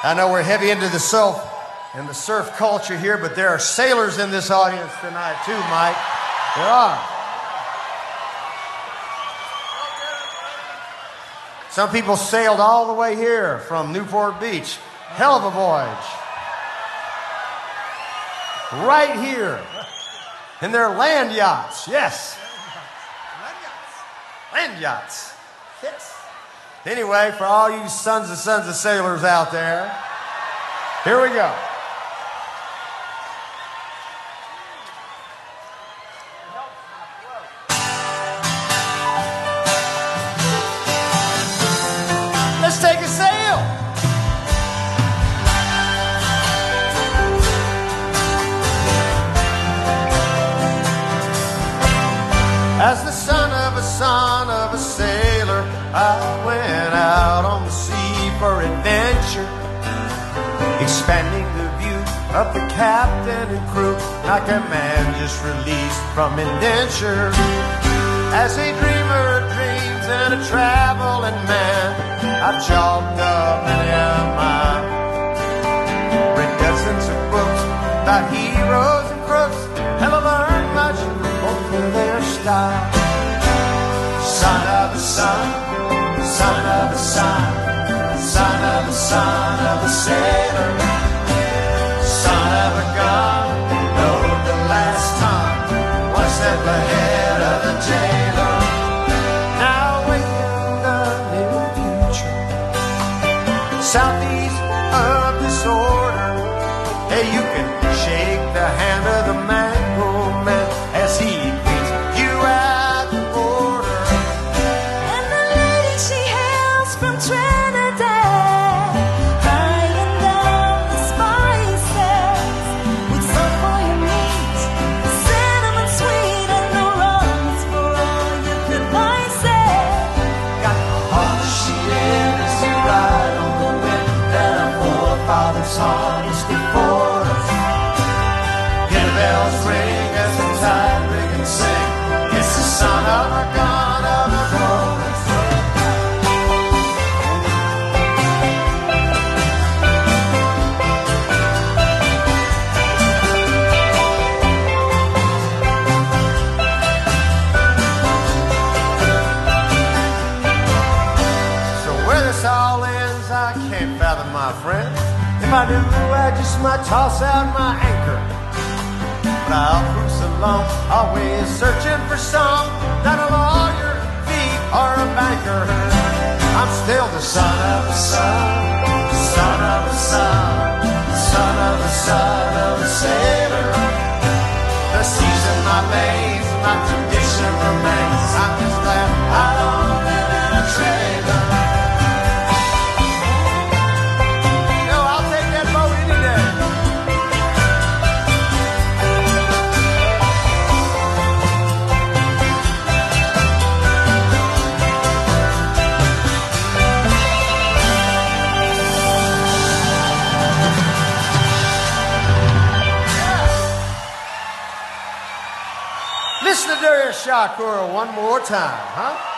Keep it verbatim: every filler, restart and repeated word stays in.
I know we're heavy into the surf and the surf culture here, but there are sailors in this audience tonight too, Mike. There are. Some people sailed all the way here from Newport Beach. Hell of a voyage. Right here. In their land yachts, yes. Land yachts. Yes. Anyway, for all you sons and sons of sailors out there, here we go. Let's take a sail. As the son of a son of a sailor, I went out on the sea for adventure, expanding the view of the captain and crew, like a man just released from indenture. As a dreamer of dreams and a traveling man, I've chalked up many a mile, read dozens of books about heroes and crooks, and I learned much both of their style. Son of a son, son of a son, son of a son of a sailor, son of a gun, know the last time one step ahead of the jailer. Now in the near future, southeast of disorder, hey, you can shake the hand of the mango man as he meets you at the border. And the lady she hails from Trinidad, buying down the spices with salt for your meat, cinnamon sweet, and the rum's for all you could vice it. Got the heart she is, you ride on the wind that our forefathers harnessed before us. Hear the bells ring as the tide ring and sing. It's the son of a gun of a chorus. So where this all ends, I can't fathom, my friend. If I knew, I just might toss out my anchor. But I'll cruise along, always searching for some, not a lawyer, thief, or a banker. I'm still the son of a son, son of a son, son of a son of a sailor. The seas in my veins, my tradition remains. I'm just glad I don't live in a trailer. You know, I'll take that boat any day. Listen to Darius Shakur one more time, huh?